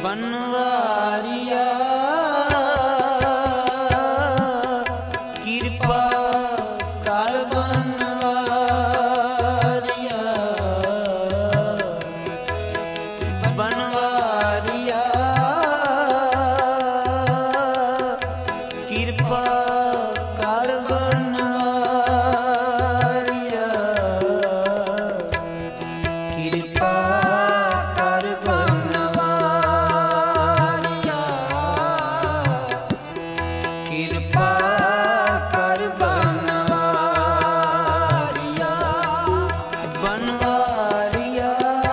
बनवारिया कृपा कर बनवारिया बनवारिया कृपा कर बनवारिया कृपा कृपा कर बनवारिया बनवारिया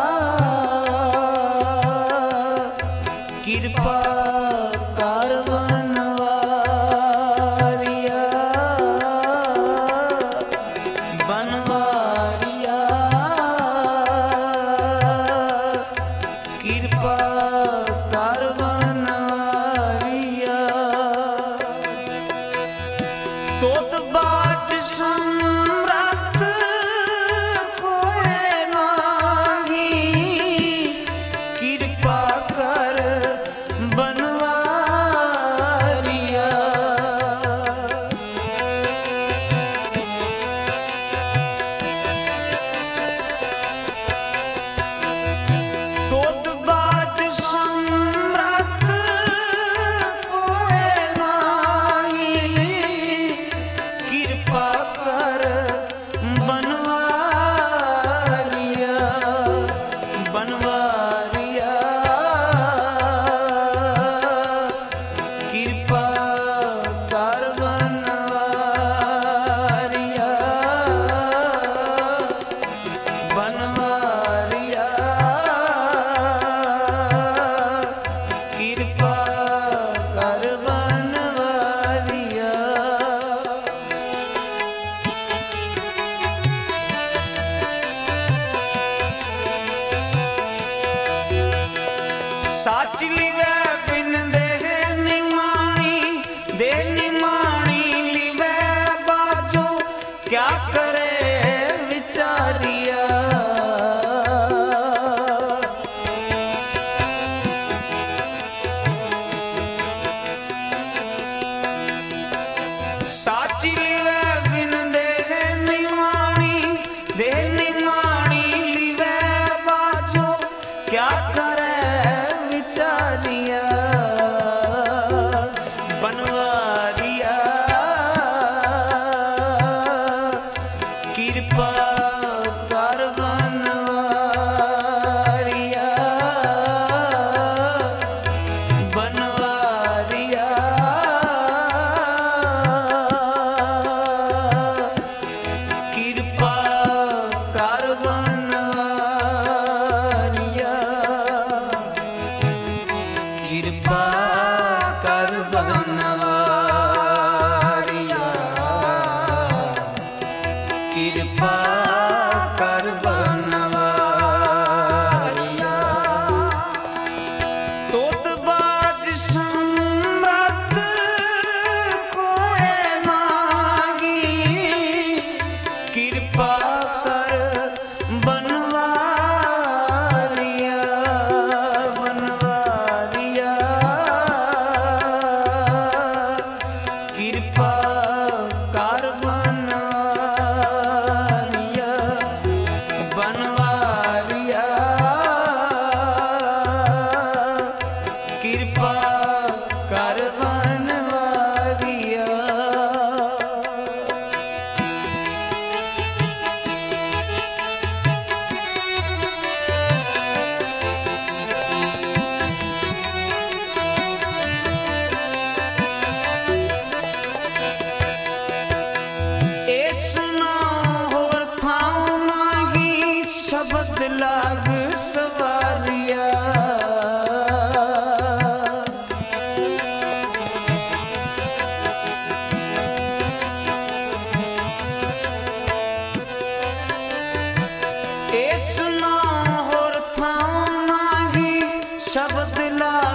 कृपा कर बनवारिया बनवारिया कृपा कर बनवारिया तोत बाच सम्राट कोई नाही कृपा कर बनवारिया तोत बाच सम्राट कोई नाही कृपा कर बनवारिया बनवारिया कृपा कर बनवारिया बनवारिया कृपा कर बनवारिया साच लिवे बिन देह निमानी दे निमानी लिवे बाजो क्या करे विचारिया साच लिवे बिन देह निमानी दे निमानी लिवे बाजो क्या करे विचारिया बनवारिया कृपा कर बनवारिया बनवारिया कृपा कर बनवारिया कृपा कर बनवारिया कृपा कर बनवारिया तोत बाज सम्राट कोई नाही कृपा कर बनवारिया बनवारिया कृपा कर बनवारिया बनवारिया कृपा कर बनवारिया शब्द लाग सवारिया ए सुना होर थां मांगी शब्द लाग